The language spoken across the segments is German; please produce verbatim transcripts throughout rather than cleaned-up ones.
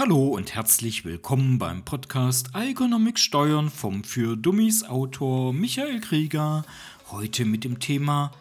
Hallo und herzlich willkommen beim Podcast Algonomics Steuern vom für Dummies Autor Michael Krieger. Heute mit dem Thema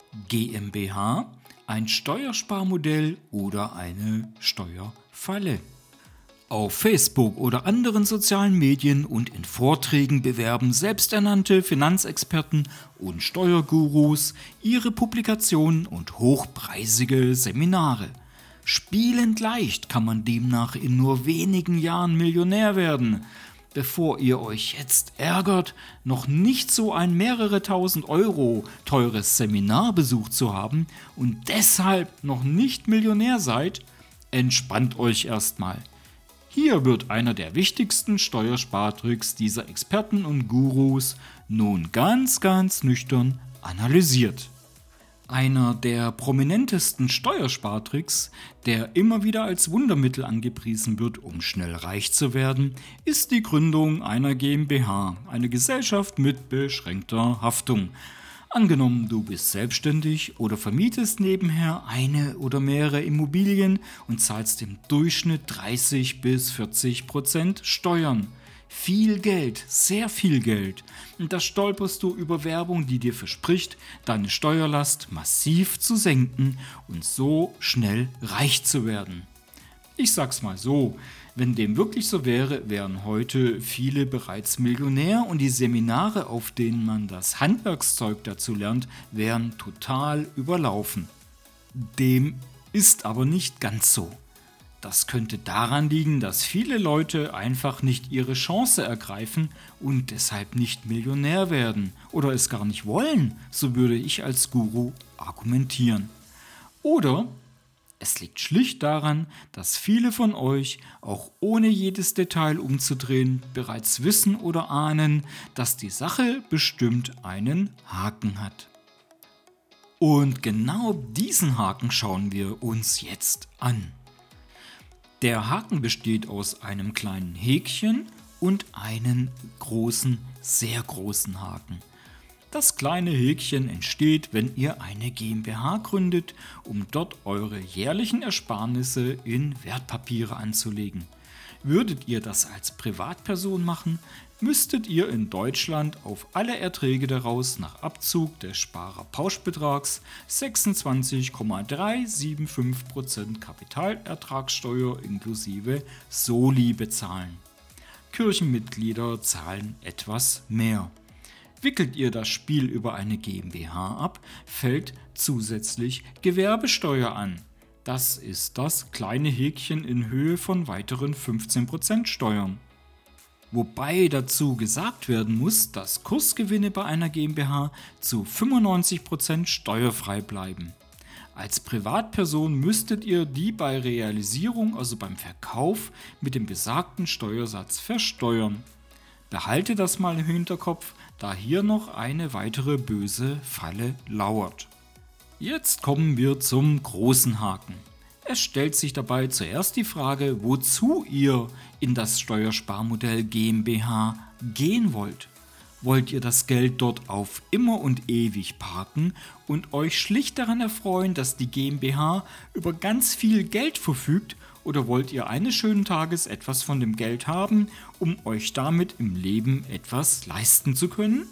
GmbH, ein Steuersparmodell oder eine Steuerfalle. Auf Facebook oder anderen sozialen Medien und in Vorträgen bewerben selbsternannte Finanzexperten und Steuergurus ihre Publikationen und hochpreisige Seminare. Spielend leicht kann man demnach in nur wenigen Jahren Millionär werden. Bevor ihr euch jetzt ärgert, noch nicht so ein mehrere tausend Euro teures Seminar besucht zu haben und deshalb noch nicht Millionär seid, entspannt euch erstmal. Hier wird einer der wichtigsten Steuerspartricks dieser Experten und Gurus nun ganz, ganz nüchtern analysiert. Einer der prominentesten Steuerspartricks, der immer wieder als Wundermittel angepriesen wird, um schnell reich zu werden, ist die Gründung einer GmbH, eine Gesellschaft mit beschränkter Haftung. Angenommen, du bist selbstständig oder vermietest nebenher eine oder mehrere Immobilien und zahlst im Durchschnitt dreißig bis vierzig Prozent Steuern. Viel Geld, sehr viel Geld. Und da stolperst du über Werbung, die dir verspricht, deine Steuerlast massiv zu senken und so schnell reich zu werden. Ich sag's mal so, wenn dem wirklich so wäre, wären heute viele bereits Millionär und die Seminare, auf denen man das Handwerkszeug dazu lernt, wären total überlaufen. Dem ist aber nicht ganz so. Das könnte daran liegen, dass viele Leute einfach nicht ihre Chance ergreifen und deshalb nicht Millionär werden oder es gar nicht wollen, so würde ich als Guru argumentieren. Oder es liegt schlicht daran, dass viele von euch, auch ohne jedes Detail umzudrehen, bereits wissen oder ahnen, dass die Sache bestimmt einen Haken hat. Und genau diesen Haken schauen wir uns jetzt an. Der Haken besteht aus einem kleinen Häkchen und einem großen, sehr großen Haken. Das kleine Häkchen entsteht, wenn ihr eine GmbH gründet, um dort eure jährlichen Ersparnisse in Wertpapiere anzulegen. Würdet ihr das als Privatperson machen, müsstet ihr in Deutschland auf alle Erträge daraus nach Abzug des Sparerpauschbetrags sechsundzwanzig Komma dreihundertfünfundsiebzig Prozent Kapitalertragssteuer inklusive Soli bezahlen. Kirchenmitglieder zahlen etwas mehr. Wickelt ihr das Spiel über eine GmbH ab, fällt zusätzlich Gewerbesteuer an. Das ist das kleine Häkchen in Höhe von weiteren fünfzehn Prozent Steuern. Wobei dazu gesagt werden muss, dass Kursgewinne bei einer GmbH zu fünfundneunzig Prozent steuerfrei bleiben. Als Privatperson müsstet ihr die bei Realisierung, also beim Verkauf, mit dem besagten Steuersatz versteuern. Behalte das mal im Hinterkopf, da hier noch eine weitere böse Falle lauert. Jetzt kommen wir zum großen Haken. Es stellt sich dabei zuerst die Frage, wozu ihr in das Steuersparmodell GmbH gehen wollt. Wollt ihr das Geld dort auf immer und ewig parken und euch schlicht daran erfreuen, dass die GmbH über ganz viel Geld verfügt, oder wollt ihr eines schönen Tages etwas von dem Geld haben, um euch damit im Leben etwas leisten zu können?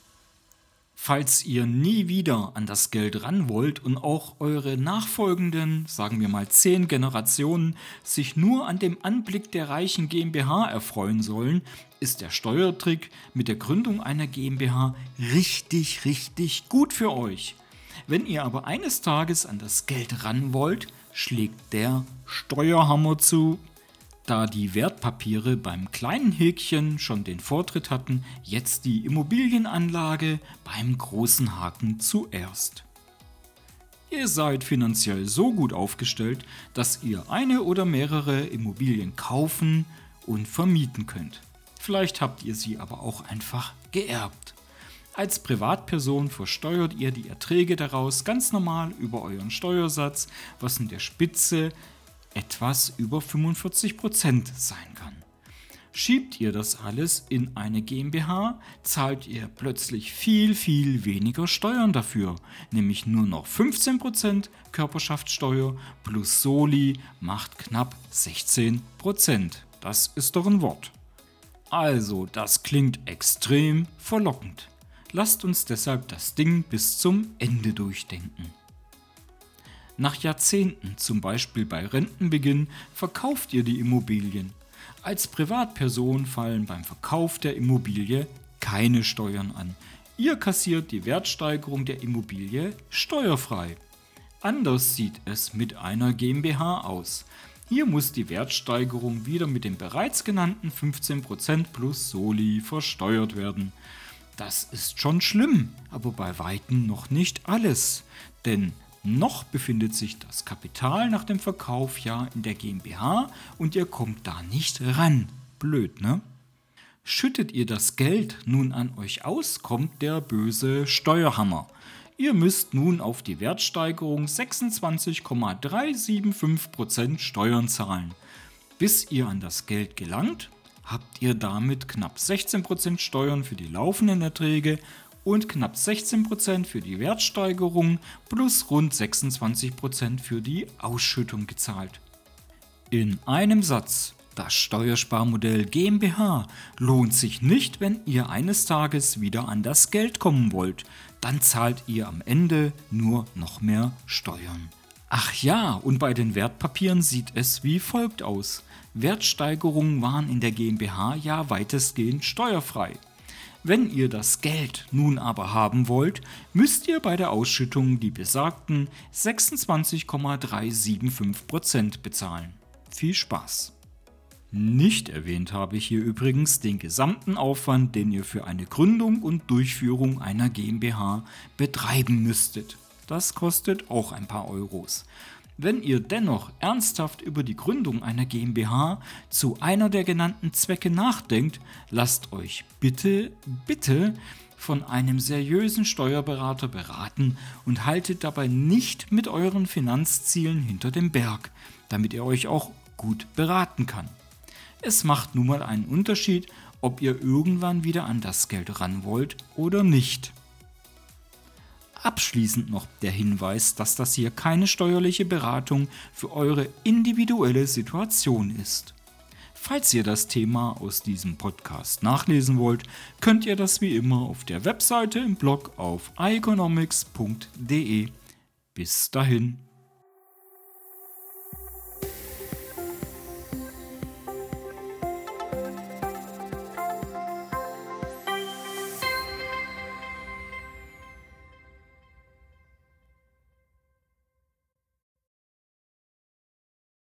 Falls ihr nie wieder an das Geld ran wollt und auch eure nachfolgenden, sagen wir mal zehn Generationen, sich nur an dem Anblick der reichen GmbH erfreuen sollen, ist der Steuertrick mit der Gründung einer GmbH richtig, richtig gut für euch. Wenn ihr aber eines Tages an das Geld ran wollt, schlägt der Steuerhammer zu. Da die Wertpapiere beim kleinen Häkchen schon den Vortritt hatten, jetzt die Immobilienanlage beim großen Haken zuerst. Ihr seid finanziell so gut aufgestellt, dass ihr eine oder mehrere Immobilien kaufen und vermieten könnt. Vielleicht habt ihr sie aber auch einfach geerbt. Als Privatperson versteuert ihr die Erträge daraus ganz normal über euren Steuersatz, was in der Spitze etwas über fünfundvierzig Prozent sein kann. Schiebt ihr das alles in eine GmbH, zahlt ihr plötzlich viel, viel weniger Steuern dafür, nämlich nur noch fünfzehn Prozent Körperschaftssteuer plus Soli macht knapp sechzehn Prozent. Das ist doch ein Wort. Also, das klingt extrem verlockend. Lasst uns deshalb das Ding bis zum Ende durchdenken. Nach Jahrzehnten, zum Beispiel bei Rentenbeginn, verkauft ihr die Immobilien. Als Privatperson fallen beim Verkauf der Immobilie keine Steuern an. Ihr kassiert die Wertsteigerung der Immobilie steuerfrei. Anders sieht es mit einer GmbH aus. Hier muss die Wertsteigerung wieder mit den bereits genannten fünfzehn Prozent plus Soli versteuert werden. Das ist schon schlimm, aber bei weitem noch nicht alles. Denn noch befindet sich das Kapital nach dem Verkauf ja in der GmbH und ihr kommt da nicht ran. Blöd, ne? Schüttet ihr das Geld nun an euch aus, kommt der böse Steuerhammer. Ihr müsst nun auf die Wertsteigerung sechsundzwanzig Komma dreihundertfünfundsiebzig Prozent Steuern zahlen. Bis ihr an das Geld gelangt, habt ihr damit knapp sechzehn Prozent Steuern für die laufenden Erträge und knapp sechzehn Prozent für die Wertsteigerung plus rund sechsundzwanzig Prozent für die Ausschüttung gezahlt. In einem Satz: Das Steuersparmodell GmbH lohnt sich nicht, wenn ihr eines Tages wieder an das Geld kommen wollt. Dann zahlt ihr am Ende nur noch mehr Steuern. Ach ja, und bei den Wertpapieren sieht es wie folgt aus. Wertsteigerungen waren in der GmbH ja weitestgehend steuerfrei. Wenn ihr das Geld nun aber haben wollt, müsst ihr bei der Ausschüttung die besagten sechsundzwanzig Komma dreihundertfünfundsiebzig Prozent bezahlen. Viel Spaß! Nicht erwähnt habe ich hier übrigens den gesamten Aufwand, den ihr für eine Gründung und Durchführung einer GmbH betreiben müsstet. Das kostet auch ein paar Euros. Wenn ihr dennoch ernsthaft über die Gründung einer GmbH zu einer der genannten Zwecke nachdenkt, lasst euch bitte, bitte von einem seriösen Steuerberater beraten und haltet dabei nicht mit euren Finanzzielen hinter dem Berg, damit er euch auch gut beraten kann. Es macht nun mal einen Unterschied, ob ihr irgendwann wieder an das Geld ran wollt oder nicht. Abschließend noch der Hinweis, dass das hier keine steuerliche Beratung für eure individuelle Situation ist. Falls ihr das Thema aus diesem Podcast nachlesen wollt, könnt ihr das wie immer auf der Webseite im Blog auf iconomics punkt de. Bis dahin.